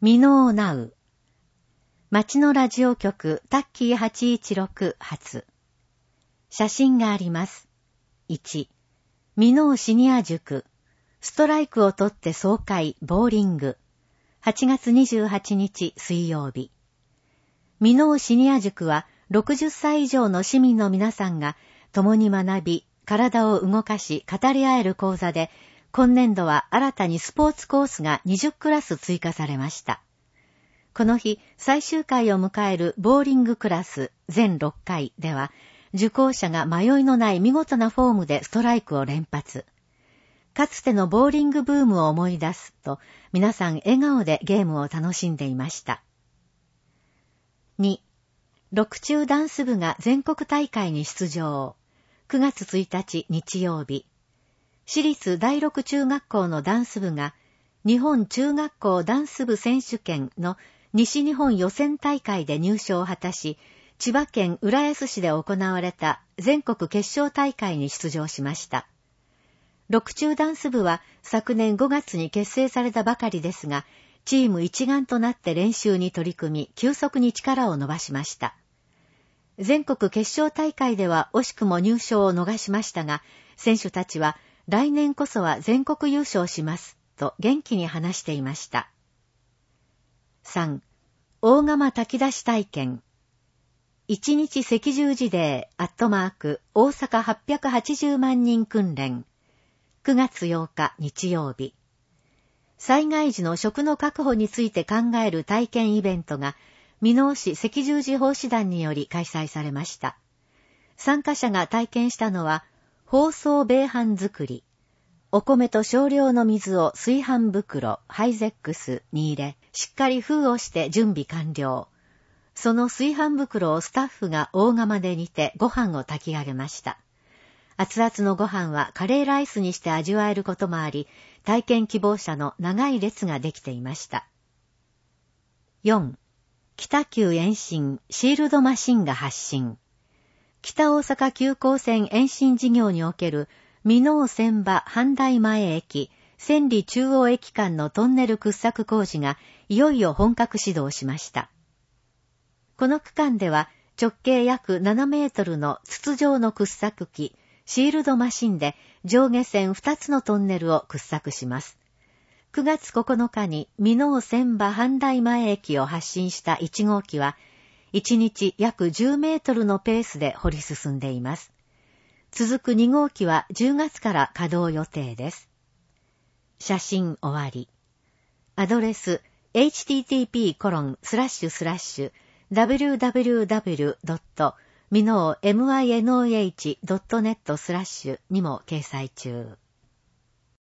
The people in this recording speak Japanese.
ミノーナウ。町のラジオ局タッキー816発。写真があります。1、ミノーシニア塾。ストライクを取って総会、ボーリング。8月28日水曜日。ミノーシニア塾は60歳以上の市民の皆さんが共に学び、体を動かし語り合える講座で、今年度は新たにスポーツコースが20クラス追加されました。この日、最終回を迎えるボーリングクラス全6回では、受講者が迷いのない見事なフォームでストライクを連発。かつてのボーリングブームを思い出すと、皆さん笑顔でゲームを楽しんでいました。2、6中ダンス部が全国大会に出場。9月1日日曜日。私立第6中学校のダンス部が、日本中学校ダンス部選手権の西日本予選大会で入賞を果たし、千葉県浦安市で行われた全国決勝大会に出場しました。6中ダンス部は昨年5月に結成されたばかりですが、チーム一丸となって練習に取り組み、急速に力を伸ばしました。全国決勝大会では惜しくも入賞を逃しましたが、選手たちは来年こそは全国優勝しますと元気に話していました。3、大釜炊き出し体験。1日赤十字デー@大阪880万人訓練。9月8日日曜日。災害時の食の確保について考える体験イベントが、箕面市赤十字奉仕団により開催されました。参加者が体験したのは、包装米飯作り。お米と少量の水を炊飯袋、ハイゼックスに入れ、しっかり封をして準備完了。その炊飯袋をスタッフが大釜で煮てご飯を炊き上げました。熱々のご飯はカレーライスにして味わえることもあり、体験希望者の長い列ができていました。4、北急延伸シールドマシンが発進。北大阪急行線延伸事業における箕面千葉阪大前駅、千里中央駅間のトンネル掘削工事がいよいよ本格始動しました。この区間では直径約7メートルの筒状の掘削機、シールドマシンで上下線2つのトンネルを掘削します。9月9日に箕面千葉阪大前駅を発進した1号機は、1日約10メートルのペースで掘り進んでいます。続く2号機は10月から稼働予定です。写真終わり。アドレス http://www.minoh.net/ にも掲載中。